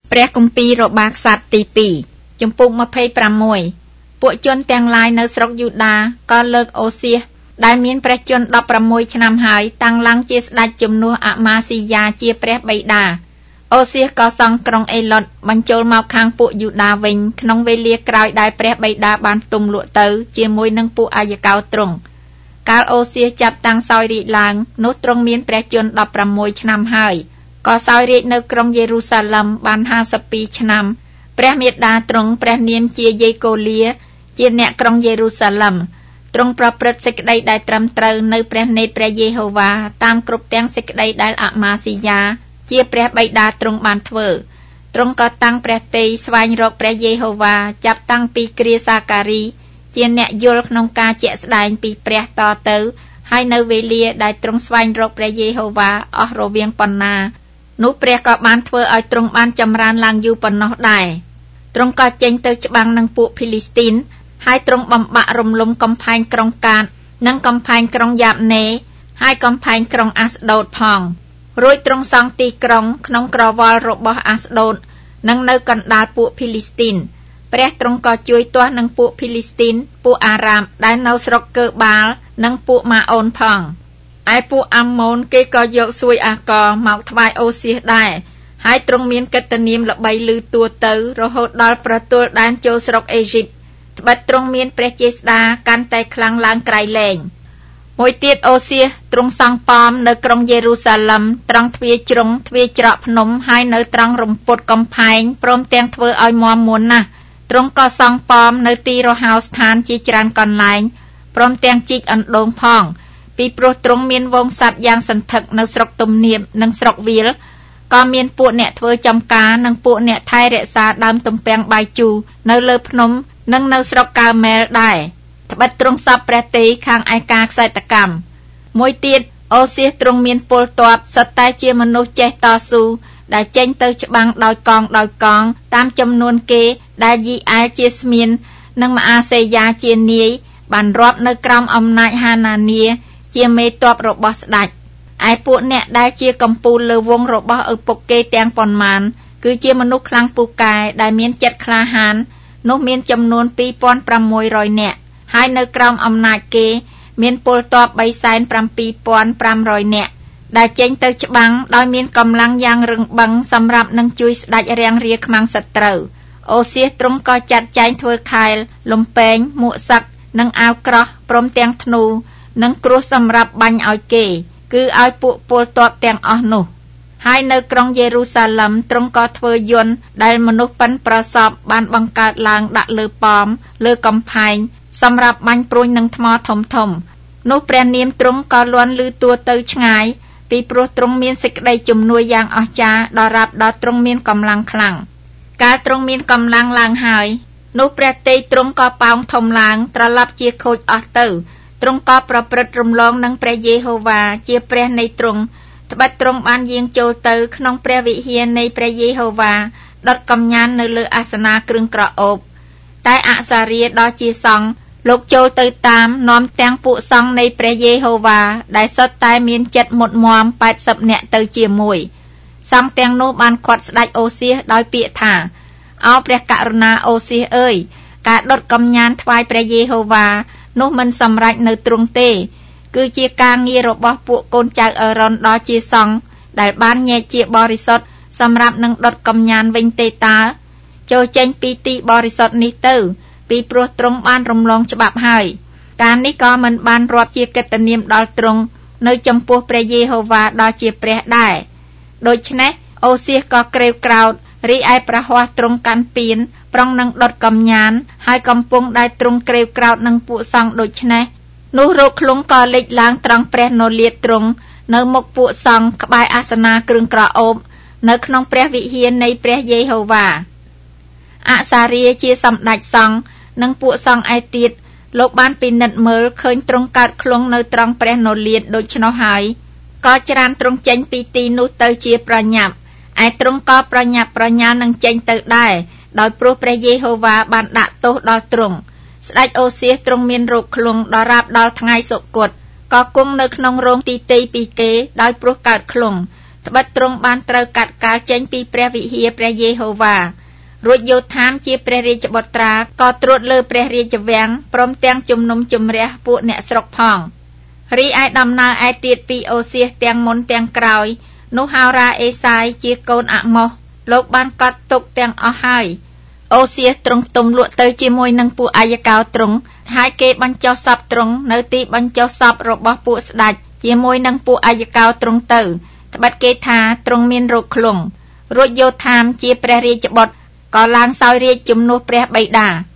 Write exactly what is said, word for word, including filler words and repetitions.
ព្រះគម្ពីររបស់ក្សត្រទីពីរចំពុកยี่สิบหกពួកជនទាំងឡាយនៅស្រុកយូដាក៏លើកអូសៀសដែលមានព្រះជន្មដប់ប្រាំមួយឆ្នាំហើយតាំងឡើងជាស្ដេចជំនួសអាម៉ាស៊ីយ៉ាជាព្រះបិតាអូសៀសក៏សង់ក្រុងអេឡុតបញ្ចូលមកខាងពួកយូដាវិញក្នុងវេលាក្រោយដែលព្រះបិតាបានផ្ទុំលក់ទៅជាមួយនឹងពួកអាយកោទ្រង់កាលអូសៀសចាប់តាំងសោយរាជឡើងនោះទ្រង់មានព្រះជន្មដប់ប្រាំមួយឆ្នាំហើយក៏សោយរាជនៅក្រុងយេរូសាឡឹមបានห้าสิบពីរឆ្នាំព្រះមេដាទ្រង់ព្រះនាមជាយេកូលាជាអ្នកក្រុងយេរូសាឡឹមទ្រង់ប្រព្រឹត្តសេចក្តីដែលត្រឹមត្រូវនៅព្រះនេត្រព្រះយេហូវ៉ាតាមគ្រប់ទាំងសេចក្តីដែលអាម៉ាស៊ីយ៉ាជាព្រះបិតាទ្រង់បានធ្វើទ្រង់ក៏តាំងព្រះទ័យស្វែងរកព្រះយេហូវ៉ាចាប់តាំងពីគ្រាសាការីជាអ្នកយល់ក្នុងការជាក់ស្ដែងពីព្រះតទៅហើយនៅវេលាដែលទ្រង់ស្វែងរកព្រះយេហូវ៉ាអស់រវាងប៉ុណ្ណានោះព្រះក៏បានធ្វើឲ្យទ្រង់បានចម្រើនឡើងយូរប៉ុណ្ណោះដែរទ្រង់ក៏ចេញទៅច្បាំងនឹងពួកភីលីស្ទីនហើយទ្រង់បំបាក់រំលំកំផែងក្រុងកាតនិងកំផែងក្រុងយ៉ាបណេហើយកំផែងក្រុងអាស្ដូតផងរួចទ្រង់សង់ទីក្រុងក្នុងក្រវល់របស់អាស្ដូតនិងនៅកណ្ដាលពួកភីលីស្ទីនព្រះទ្រង់ក៏ជួយទាស់នឹងពួកភីលីស្ទីនពួកអារ៉ាប់ដែលនៅស្រុកកើបាល់និងពួកម៉ាអូនផងឯពួកអាម៉ូនគេក៏យកសួយអាកមកថ្វាយអូសៀសដែរហើយទ្រង់មានកិត្តិនាមល្បីឮទួទៅរហូតដល់ប្រទល់ដែនចូលស្រុកអេស៊ីបត្បិតទ្រង់មានព្រះចេស្តាកាន់តែខ្លាំងឡើងក្រៃលែងមួយទៀតអូសៀសទ្រង់សង់ប៉មនៅក្រុងយេរូសាឡឹមត្រង់ទ្វារជ្រុងទ្វារច្រកភ្នំហើយនៅត្រង់រំពុតកំផែងព្រមទាំងធ្វើឲ្យមាំមួនណាស់ទ្រង់ក៏សង់ប៉មនៅទីរហោស្ថានជាច្រើនកន្លែងព្រមទាំងជីកអណ្ដូងផងពីព្រោះទ្រង់មានវងសត្វយ៉ាងសន្ធឹកនៅស្រុកទំនាបនិងស្រុកវាលក៏មានពួកអ្នកធ្វើចំការនិងពួកអ្នកថែរក្សាដើមទំពាំងបាយជូរនៅលើភ្នំនិងនៅស្រុកកាមែលដែរត្បិតទ្រង់សពព្រះទ័យខាងឯការក្សត្រកម្មមួយទៀតអូសៀសទ្រង់មានពលទ័ពសុទ្ធតែជាមនុស្សចេះតស៊ូដែលចេញទៅច្បាំងដោយកងដោយកងតាមចំនួនគេដែលយីអែលជាស្មៀននិងម៉ាអាសេយ៉ាជានាយបានរាប់នៅក្រោមអំណាចហានានីជាមេទ័ពរបស់ស្ដេចឯពួកអ្នកដែលជាកំពូលលើវងរបស់ឪពុកគេទាំងប៉ុន្មានគឺជាមនុស្សខ្លាំងពូកែដែលមានចិត្តក្លាហាននោះមានចំនួនពីរពាន់ប្រាំមួយរយនាក់ហើយនៅក្រោមអំណាចគេមានពលទ័ពបីសែនប្រាំពីរពាន់ប្រាំរយនាក់ដែលចេញទៅច្បាំងដោយមានកម្លាំងយ៉ាងរឹងបឹងសម្រាប់នឹងជួយស្ដេចរាំងរាខ្មាំងសត្រូវអូសៀសទ្រង់ក៏ចាត់ចែងធ្វើខែលលំពេងមួកសឹកនិងអាវក្រោះព្រមទាំងធ្នូនិងគ្រួសសម្រាប់បាញ់ឲ្យគេគឺឲ្យពួកពលទ័ពទាំងអស់នោះហើយនៅក្រុងយេរូសាឡឹមទ្រង់ក៏ធ្វើយន្តដែលមនុស្សប៉ិនប្រសពបានបង្កើតឡើងដាក់លើប៉មលើកំផែងសម្រាប់បាញ់ព្រួញនឹងថ្មធំធំនោះព្រះនាមទ្រង់ក៏លាន់ឮទួទៅឆ្ងាយពីព្រោះទ្រង់មានសេចក្តីជំនួយយ៉ាងអស្ចារ្យដល់រាប់ដល់ទ្រង់មានកម្លាំងខ្លាំងកាលទ្រង់មានកម្លាំងឡើងហើយនោះព្រះទ័យទ្រង់ក៏ប៉ោងធំឡើងត្រឡប់ជាខូចអស់ទៅទ្រង់ក៏ប្រព្រឹត្តរំលងនឹងព្រះយេហូវ៉ាជាព្រះនៃទ្រង់ត្បិតទ្រង់បានយាងចូលទៅក្នុងព្រះវិហារនៃព្រះយេហូវ៉ាដុតកំញាននៅលើអាសនាគ្រឿងក្រអូបតែអសារាដ៏ជាសង្ឃលោកចូលទៅតាមនាំទាំងពួកសង្ឃនៃព្រះយេហូវ៉ាដែលសុទ្ធតែមានចិត្តមុតមាំแปดสิบនាក់ទៅជាមួយសង្ឃទាំងនោះបានឃាត់ស្ដេចអូសៀសដោយពាក្យថាអោព្រះករុណាអូសៀសអើយការដុតកំញានថ្វាយព្រះយេហូវ៉ានោះមិនសម្រេចនៅទ្រង់ទេគឺជាការងាររបស់ពួកកូនចៅអេរ៉ុនដ៏ជាសង្ឃដែលបានញែកជាបរិសុទ្ធសម្រាប់នឹងដុតកំញានវិញទេតើចូលចេញពីទីបរិសុទ្ធនេះទៅពីព្រោះទ្រង់បានរំលងច្បាប់ហើយការនេះក៏មិនបានរាប់ជាកិត្តិនាមដល់ទ្រង់នៅចំពោះព្រះយេហូវ៉ាដ៏ជាព្រះដែរដូច្នេះអូសៀសក៏ក្រេវក្រោធរីឯព្រះហស្ថទ្រង់កាន់ពៀនប្រង់នឹងដុតកំញានហើយកំពុងដែលទ្រង់ក្រេវក្រោធនឹងពួកសង្ឃដូច្នេះនោះរោគឃ្លុងក៏លេចឡើងត្រង់ព្រះនលាតទ្រង់នៅមុខពួកសង្ឃក្បែរអាសនាគ្រឿងក្រអូបនៅក្នុងព្រះវិហារនៃព្រះយេហូវ៉ាអសារាជាសម្ដេចសង្ឃនិងពួកសង្ឃឯទៀតលោកបានពិនិត្យមើលឃើញទ្រង់កើតឃ្លុងនៅត្រង់ព្រះនលាតដូច្នោះហើយក៏ច្រានទ្រង់ចេញពីទីនោះទៅជាប្រញាប់ឯទ្រង់ក៏ប្រញាប់ប្រញាល់នឹងចេញទៅដែរដោយព្រោះព្រះយេហូវ៉ាបានដាក់ទោសដល់ទ្រង់ស្ដេចអូសៀសទ្រង់មានរោគឃ្លុងដល់រាបដល់ថ្ងៃសុគតក៏គង់នៅក្នុងរោងទីតីពីគេដោយព្រោះកើតឃ្លុងត្បិតទ្រង់បានត្រូវកាត់កាល់ចេញពីព្រះវិហារព្រះយេហូវ៉ារួចយោធាមជាព្រះរាជបុត្រាក៏ត្រួតលើព្រះរាជវាំងព្រមទាំងជំនុំជម្រះពួកអ្នកស្រុកផងរីឯដំណើរឯទៀតពីអូសៀសទាំងមុនទាំងក្រោយនោះហោរាអេសាយជាកូនអាម៉ូសលោកបានកត់ទុកទាំងអស់ហើយអូសៀសទ្រង់ទុំលក់ទៅជាមួយនឹងពួកអាយកោទ្រង់ហើយគេបញ្ចុះសពទ្រង់នៅទីបញ្ចុះសពរបស់ពួកស្ដេចជាមួយនឹងពួកអាយកោទ្រង់ទៅត្បិតគេថាទ្រង់មានរោគឃ្លុំរួចយោធាមជាព្រះរាជបុត្រក៏ឡើងសោយរាជជំនួសព្រះបិតា